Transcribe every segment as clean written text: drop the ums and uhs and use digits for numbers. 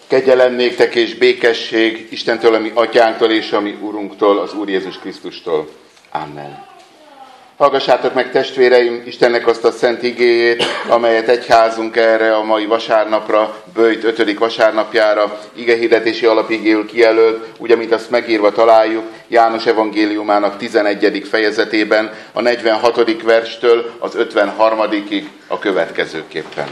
Kegyelem néktek és békesség Istentől, a mi atyánktól és a mi Urunktól, az Úr Jézus Krisztustól. Amen. Hallgassátok meg, testvéreim, Istennek azt a szent igéjét, amelyet egyházunk erre a mai vasárnapra, Böjt 5. vasárnapjára igehirdetési alapigéül kijelölt, úgy, amit azt megírva találjuk János evangéliumának 11. fejezetében, a 46. verstől az 53. a következőképpen.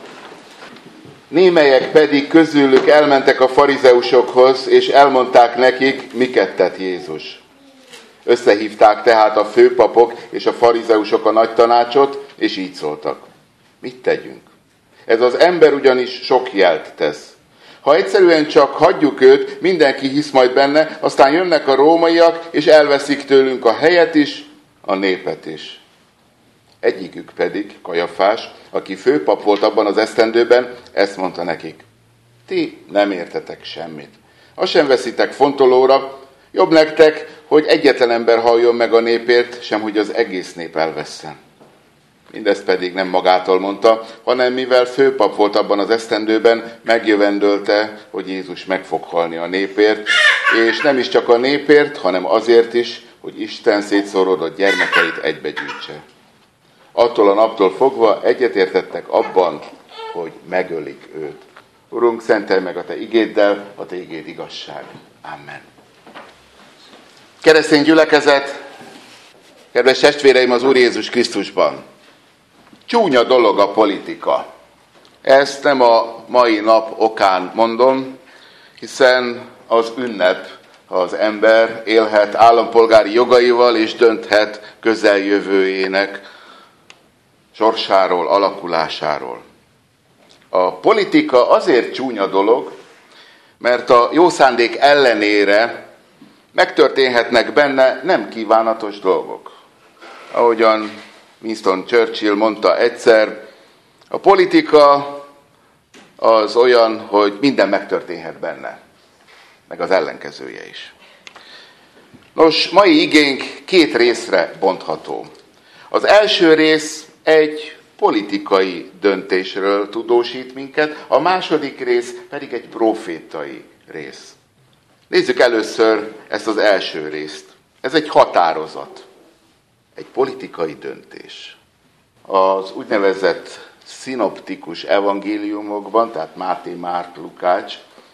Némelyek pedig közülük elmentek a farizeusokhoz, és elmondták nekik, miket tett Jézus. Összehívták tehát a főpapok és a farizeusok a nagy tanácsot, és így szóltak. Mit tegyünk? Ez az ember ugyanis sok jelt tesz. Ha egyszerűen csak hagyjuk őt, mindenki hisz majd benne, aztán jönnek a rómaiak, és elveszik tőlünk a helyet is, a népet is. Egyikük pedig, Kajafás, aki főpap volt abban az esztendőben, ezt mondta nekik. Ti nem értetek semmit. Azt sem veszitek fontolóra, jobb nektek, hogy egyetlen ember halljon meg a népért, sem hogy az egész nép elvesszen. Mindezt pedig nem magától mondta, hanem mivel főpap volt abban az esztendőben, megjövendölte, hogy Jézus meg fog halni a népért, és nem is csak a népért, hanem azért is, hogy Isten szétszórodott gyermekeit egybegyűjtse. Attól a naptól fogva egyetértettek abban, hogy megölik őt. Urunk, szentelj meg a Te igéddel, a Te igéd igazság. Amen. Keresztény gyülekezet, kedves testvéreim az Úr Jézus Krisztusban. Csúnya dolog a politika. Ezt nem a mai nap okán mondom, hiszen az ünnep, ha az ember élhet állampolgári jogaival és dönthet közeljövőjének sorsáról, alakulásáról. A politika azért csúnya dolog, mert a jó szándék ellenére megtörténhetnek benne nem kívánatos dolgok. Ahogyan Winston Churchill mondta egyszer, a politika az olyan, hogy minden megtörténhet benne, meg az ellenkezője is. Nos, mai igénk két részre bontható. Az első rész egy politikai döntésről tudósít minket, a második rész pedig egy profétai rész. Nézzük először ezt az első részt. Ez egy határozat, egy politikai döntés. Az úgynevezett szinoptikus evangéliumokban, tehát Máté, Márk, Lukács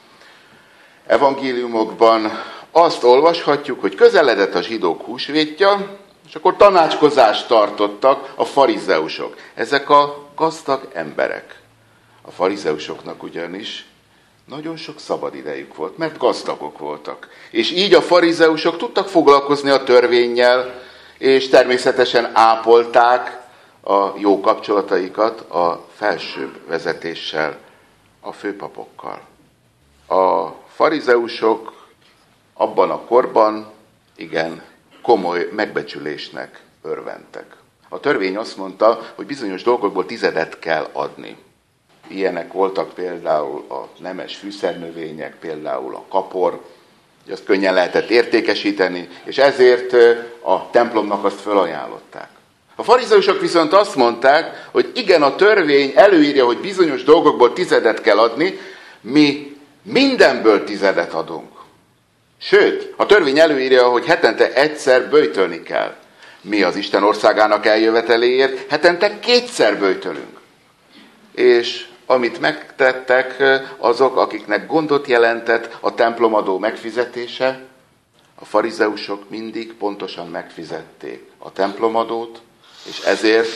evangéliumokban azt olvashatjuk, hogy közeledett a zsidók húsvétja, és akkor tanácskozást tartottak a farizeusok. Ezek a gazdag emberek. A farizeusoknak ugyanis nagyon sok szabad idejük volt, mert gazdagok voltak. És így a farizeusok tudtak foglalkozni a törvénnyel, és természetesen ápolták a jó kapcsolataikat a felsőbb vezetéssel, a főpapokkal. A farizeusok abban a korban igen komoly megbecsülésnek örventek. A törvény azt mondta, hogy bizonyos dolgokból 10 kell adni. Ilyenek voltak például a nemes fűszernövények, például a kapor, hogy azt könnyen lehetett értékesíteni, és ezért a templomnak azt felajánlották. A farizeusok viszont azt mondták, hogy igen, a törvény előírja, hogy bizonyos dolgokból 10 kell adni, mi mindenből 10 adunk. Sőt, a törvény előírja, hogy hetente egyszer böjtölni kell. Mi az Isten országának eljöveteléért hetente 2-szer böjtölünk. És amit megtettek azok, akiknek gondot jelentett a templomadó megfizetése, a farizeusok mindig pontosan megfizették a templomadót, és ezért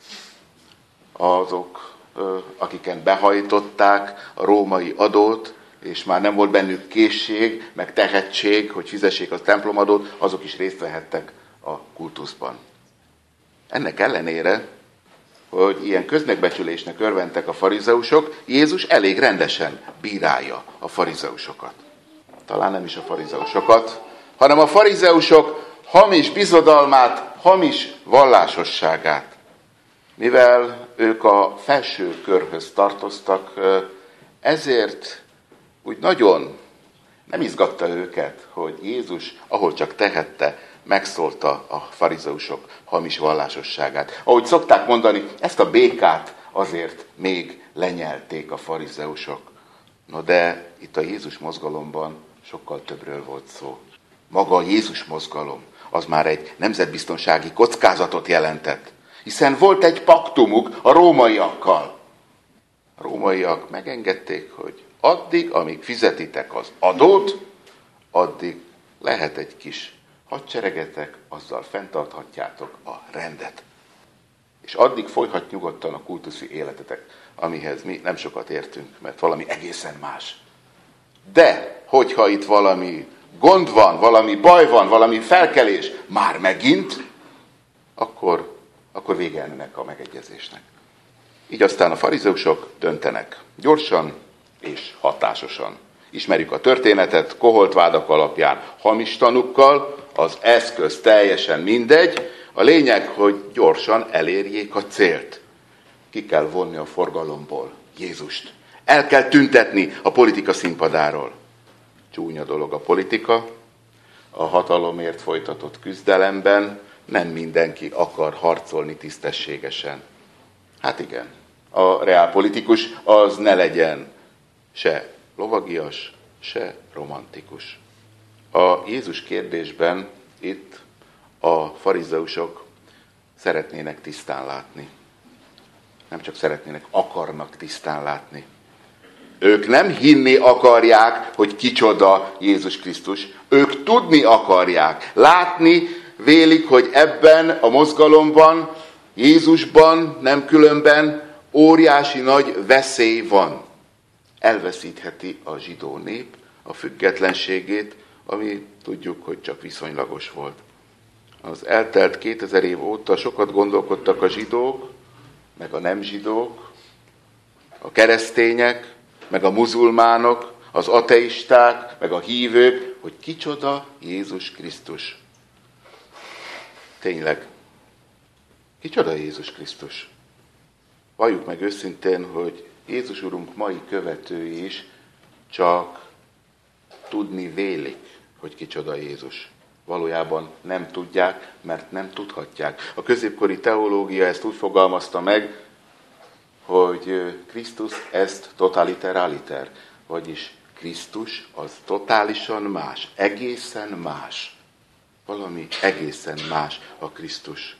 azok, akiken behajtották a római adót, és már nem volt bennük készség, meg tehetség, hogy fizessék a templomadót, azok is részt vehettek a kultuszban. Ennek ellenére, hogy ilyen közmegbecsülésnek örventek a farizeusok, Jézus elég rendesen bírálja a farizeusokat. Talán nem is a farizeusokat, hanem a farizeusok hamis bizodalmát, hamis vallásosságát. Mivel ők a felső körhöz tartoztak, ezért úgy nagyon nem izgatta őket, hogy Jézus, ahol csak tehette, megszólta a farizeusok hamis vallásosságát. Ahogy szokták mondani, ezt a békát azért még lenyelték a farizeusok. No de itt a Jézus mozgalomban sokkal többről volt szó. Maga a Jézus mozgalom, az már egy nemzetbiztonsági kockázatot jelentett. Hiszen volt egy paktumuk a rómaiakkal. A rómaiak megengedték, hogy addig, amíg fizetitek az adót, addig lehet egy kis hadseregetek, azzal fenntarthatjátok a rendet. És addig folyhat nyugodtan a kultuszi életetek, amihez mi nem sokat értünk, mert valami egészen más. De, hogyha itt valami gond van, valami baj van, valami felkelés, már megint, akkor vége ennek a megegyezésnek. Így aztán a farizeusok döntenek. Gyorsan és hatásosan. Ismerjük a történetet, koholt vádak alapján, hamis tanukkal, az eszköz teljesen mindegy. A lényeg, hogy gyorsan elérjék a célt. Ki kell vonni a forgalomból Jézust. El kell tüntetni a politika színpadáról. Csúnya dolog a politika. A hatalomért folytatott küzdelemben nem mindenki akar harcolni tisztességesen. Hát igen, a reálpolitikus az ne legyen se lovagias, se romantikus. A Jézus kérdésben itt a farizeusok szeretnének tisztán látni. Nem csak szeretnének, akarnak tisztán látni. Ők nem hinni akarják, hogy kicsoda Jézus Krisztus. Ők tudni akarják. Látni vélik, hogy ebben a mozgalomban, Jézusban, nem különben óriási nagy veszély van. Elveszítheti a zsidó nép a függetlenségét, ami tudjuk, hogy csak viszonylagos volt. Az eltelt 2000 év óta sokat gondolkodtak a zsidók, meg a nem zsidók, a keresztények, meg a muzulmánok, az ateisták, meg a hívők, hogy kicsoda Jézus Krisztus. Tényleg, kicsoda Jézus Krisztus? Valljuk meg őszintén, hogy Jézus Urunk mai követői is csak tudni vélik, hogy kicsoda Jézus. Valójában nem tudják, mert nem tudhatják. A középkori teológia ezt úgy fogalmazta meg, hogy Krisztus est totaliter aliter, vagyis Krisztus az totálisan más, egészen más. Valami egészen más a Krisztus.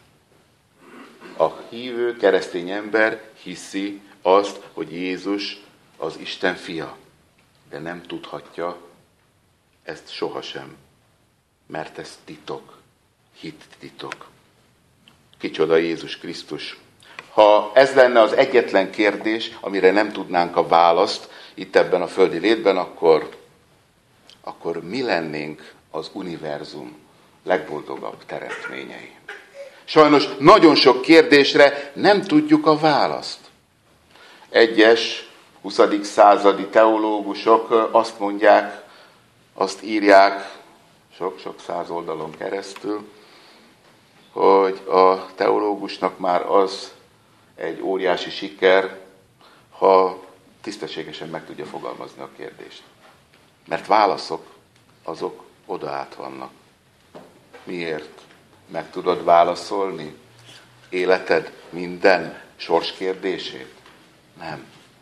A hívő keresztény ember hiszi azt, hogy Jézus az Isten fia, de nem tudhatja ezt sohasem, mert ez titok, hit titok. Kicsoda Jézus Krisztus? Ha ez lenne az egyetlen kérdés, amire nem tudnánk a választ itt ebben a földi létben, akkor mi lennénk az univerzum legboldogabb teremtményei? Sajnos nagyon sok kérdésre nem tudjuk a választ. Egyes 20. századi teológusok azt mondják, azt írják sok-sok száz oldalon keresztül, hogy a teológusnak már az egy óriási siker, ha tisztességesen meg tudja fogalmazni a kérdést. Mert válaszok, azok oda át vannak. Miért? Meg tudod válaszolni életed minden sorskérdését? Nem.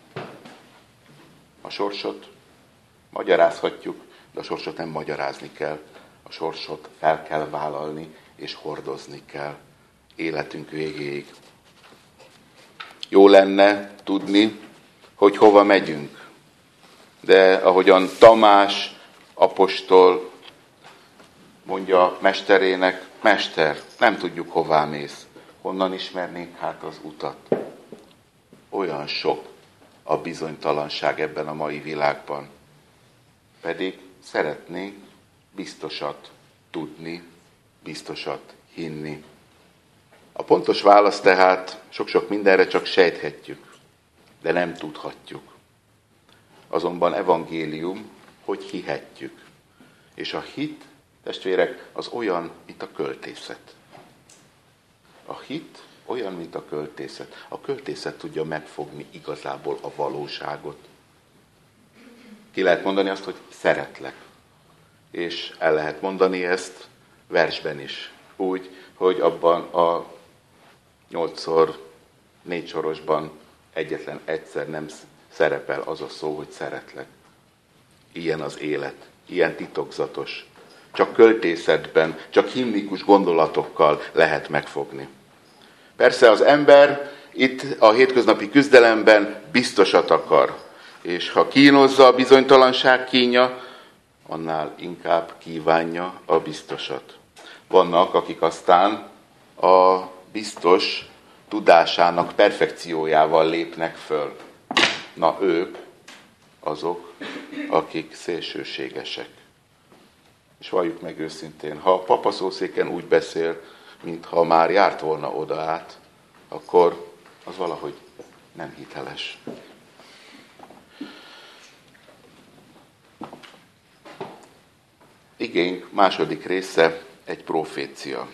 A sorsot magyarázhatjuk, de a sorsot nem magyarázni kell. A sorsot fel kell vállalni, és hordozni kell életünk végéig. Jó lenne tudni, hogy hova megyünk. De ahogyan Tamás apostol mondja mesterének, mester, nem tudjuk hová mész. Honnan ismernénk hát az utat? Olyan sok a bizonytalanság ebben a mai világban. Pedig szeretnénk biztosat tudni, biztosat hinni. A pontos válasz tehát sok-sok mindenre csak sejthetjük, de nem tudhatjuk. Azonban evangélium, hogy hihetjük. És a hit, testvérek, az olyan, mint a költészet. A hit olyan, mint a költészet. A költészet tudja megfogni igazából a valóságot. Ki lehet mondani azt, hogy szeretlek. És el lehet mondani ezt versben is. Úgy, hogy abban a 8x4 sorosban egyetlen egyszer nem szerepel az a szó, hogy szeretlek. ilyen az élet, ilyen titokzatos. Csak költészetben, csak himnikus gondolatokkal lehet megfogni. Persze az ember itt a hétköznapi küzdelemben biztosat akar, és ha kínozza a bizonytalanság kínja, annál inkább kívánja a biztosat. Vannak, akik aztán a biztos tudásának perfekciójával lépnek föl. Na ők azok, akik szélsőségesek. És valljuk meg őszintén, ha a papaszószéken úgy beszél, mintha már járt volna oda át, akkor az valahogy nem hiteles. Igénk második része egy profécia.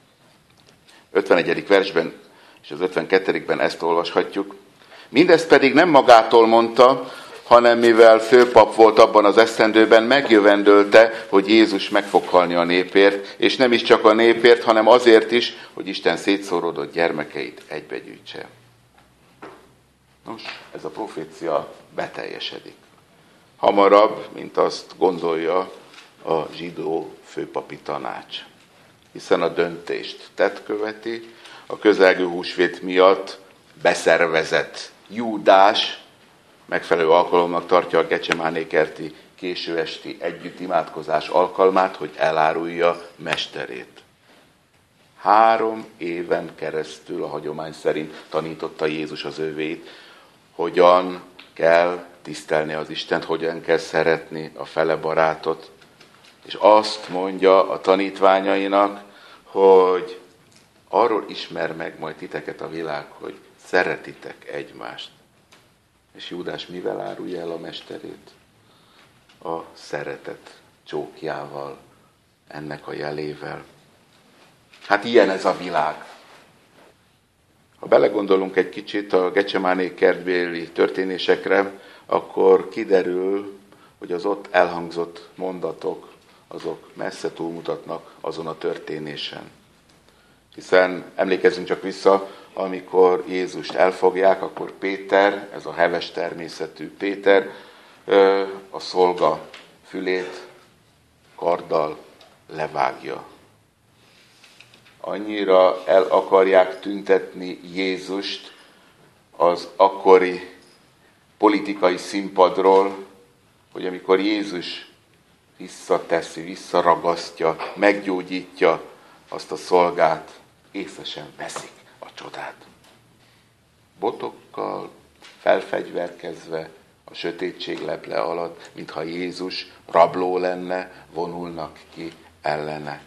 51. versben és az 52-ben ezt olvashatjuk. Mindezt pedig nem magától mondta, hanem mivel főpap volt abban az esztendőben, megjövendölte, hogy Jézus meg fog halni a népért, és nem is csak a népért, hanem azért is, hogy Isten szétszóródott gyermekeit egybegyűjtse. Nos, ez a profécia beteljesedik. Hamarabb, mint azt gondolja a zsidó főpapi tanács. Hiszen a döntést tett követi, a közelgő húsvét miatt beszervezett Júdás megfelelő alkalomnak tartja a Gecsemáné kerti késő esti együtt imádkozás alkalmát, hogy elárulja mesterét. 3 éven keresztül a hagyomány szerint tanította Jézus az övéit, hogyan kell tisztelni az Istent, hogyan kell szeretni a fele barátot. És azt mondja a tanítványainak, hogy arról ismer meg majd titeket a világ, hogy szeretitek egymást. És Júdás mivel árulja el a mesterét? A szeretet csókjával, ennek a jelével. Hát ilyen ez a világ. Ha belegondolunk egy kicsit a Gecsemáné kertbéli történésekre, akkor kiderül, hogy az ott elhangzott mondatok, azok messze túlmutatnak azon a történésen. Hiszen emlékezzünk csak vissza, amikor Jézust elfogják, akkor Péter, ez a heves természetű Péter, a szolga fülét karddal levágja. Annyira el akarják tüntetni Jézust az akkori politikai színpadról, hogy amikor Jézus visszateszi, visszaragasztja, meggyógyítja azt a szolgát, észre sem veszik a csodát. Botokkal, felfegyverkezve, a sötétség leple alatt, mintha Jézus rabló lenne, vonulnak ki ellene.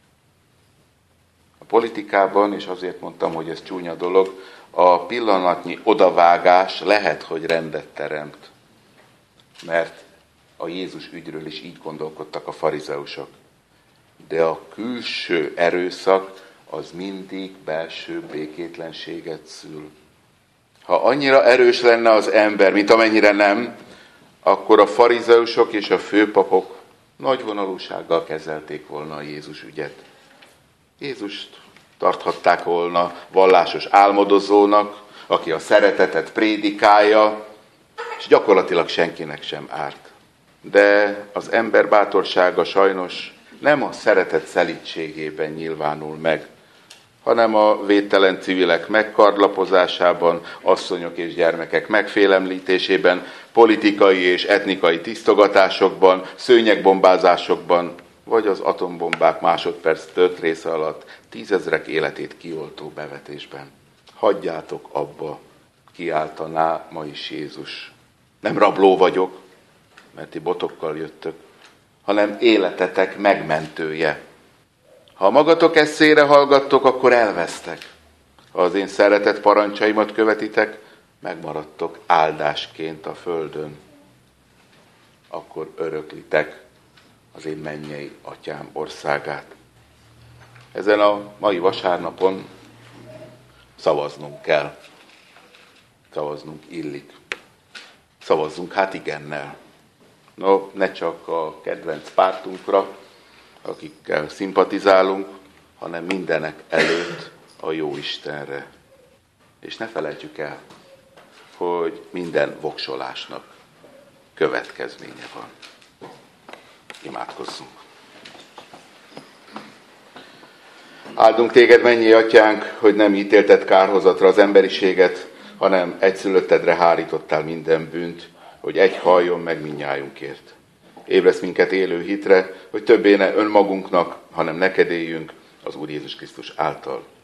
A politikában, és azért mondtam, hogy ez csúnya dolog, a pillanatnyi odavágás lehet, hogy rendet teremt. Mert a Jézus ügyről is így gondolkodtak a farizeusok. De a külső erőszak az mindig belső békétlenséget szül. Ha annyira erős lenne az ember, mint amennyire nem, akkor a farizeusok és a főpapok nagyvonalúsággal kezelték volna a Jézus ügyet. Jézust tarthatták volna vallásos álmodozónak, aki a szeretetet prédikálja, és gyakorlatilag senkinek sem árt. De az ember bátorsága sajnos nem a szeretet szelídségében nyilvánul meg, hanem a védtelen civilek megkardlapozásában, asszonyok és gyermekek megfélemlítésében, politikai és etnikai tisztogatásokban, szőnyegbombázásokban, vagy az atombombák másodperc tört része alatt 10 000 életét kioltó bevetésben. Hagyjátok abba, kiáltaná ma is Jézus. Nem rabló vagyok, mert ti botokkal jöttök, hanem életetek megmentője. Ha magatok eszére hallgattok, akkor elvesztek. Ha az én szeretett parancsaimat követitek, megmaradtok áldásként a földön. Akkor öröklitek az én mennyei atyám országát. Ezen a mai vasárnapon szavaznunk kell. Szavaznunk illik. Szavazzunk hát igennel. No, ne csak a kedvenc pártunkra, akikkel szimpatizálunk, hanem mindenek előtt a jó Istenre. És ne felejtjük el, hogy minden voksolásnak következménye van. Imádkozzunk. Áldunk téged, mennyi atyánk, hogy nem ítélted kárhozatra az emberiséget, hanem egyszülöttedre hárítottál minden bűnt, hogy egy halljon meg mindnyájunkért. Ébresz minket élő hitre, hogy többé ne önmagunknak, hanem neked éljünk az Úr Jézus Krisztus által.